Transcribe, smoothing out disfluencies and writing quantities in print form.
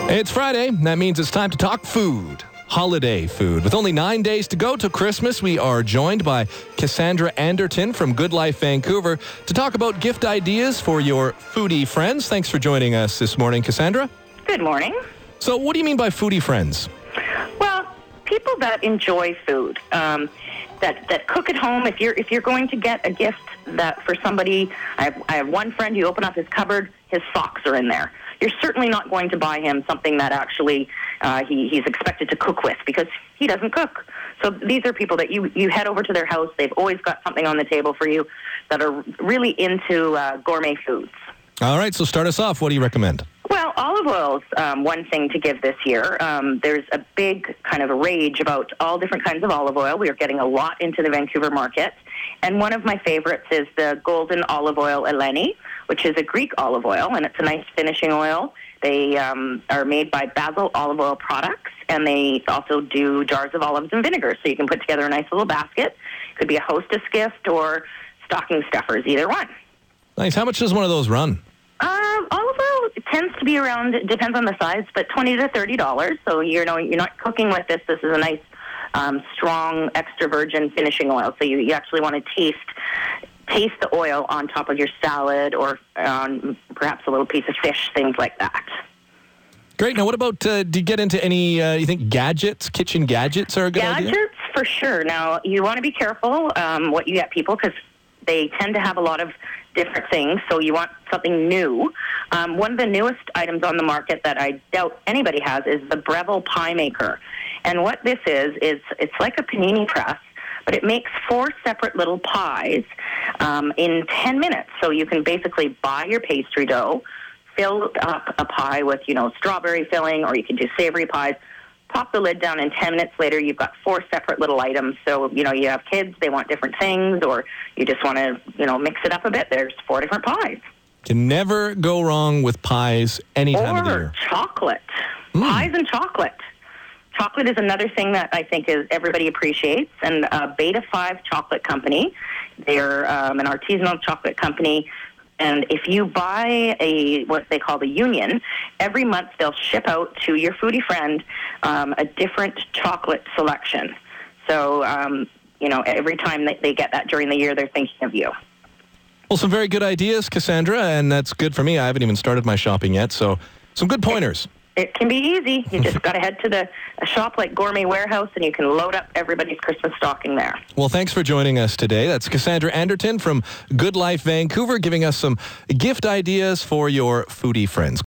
It's Friday. That means it's time to talk food. Holiday food. With only 9 days to go to Christmas, we are joined by Cassandra Anderton from Good Life Vancouver to talk about gift ideas for your foodie friends. Thanks for joining us this morning, Cassandra. Good morning. So what do you mean by foodie friends? Well, people that enjoy food, that cook at home. If you're going to get a gift that for somebody, I have one friend. You open up his cupboard, his socks are in there. You're certainly not going to buy him something that actually he's expected to cook with because he doesn't cook. So these are people that you head over to their house. They've always got something on the table for you that are really into gourmet foods. All right, so start us off. What do you recommend? Well, olive oil's one thing to give this year. There's a big kind of a rage about all different kinds of olive oil. We are getting a lot into the Vancouver market. And one of my favorites is the Golden Olive Oil Eleni, which is a Greek olive oil, and it's a nice finishing oil. They are made by Basil Olive Oil Products, and they also do jars of olives and vinegar, so you can put together a nice little basket. Could be a hostess gift or stocking stuffers, either one. Nice. How much does one of those run? Olive oil tends to be around, it depends on the size, but $20 to $30. So you're not cooking with this. This is a nice, strong, extra virgin finishing oil. So you actually want to taste the oil on top of your salad or on perhaps a little piece of fish, things like that. Great. Now, what about, do you get into any, you think gadgets, kitchen gadgets are a good idea? Gadgets, for sure. Now, you want to be careful what you get people because they tend to have a lot of different things, so you want something new. One of the newest items on the market that I doubt anybody has is the Breville Pie Maker. And what this is it's like a panini press, but it makes 4 separate little pies in 10 minutes. So you can basically buy your pastry dough, fill up a pie with, strawberry filling, or you can do savory pies. Pop the lid down, and 10 minutes later, you've got 4 separate little items. So, you have kids, they want different things, or you just want to, mix it up a bit. There's 4 different pies. Can never go wrong with pies any time of the year. Or chocolate. Pies and chocolate. Chocolate is another thing that I think is everybody appreciates. And Beta 5 Chocolate Company, they're an artisanal chocolate company. And if you buy what they call the Union, every month they'll ship out to your foodie friend a different chocolate selection. So, every time they get that during the year, they're thinking of you. Well, some very good ideas, Cassandra, and that's good for me. I haven't even started my shopping yet, so some good pointers. It can be easy. You just got to head to a shop like Gourmet Warehouse, and you can load up everybody's Christmas stocking there. Well, thanks for joining us today. That's Cassandra Anderton from Good Life Vancouver, giving us some gift ideas for your foodie friends.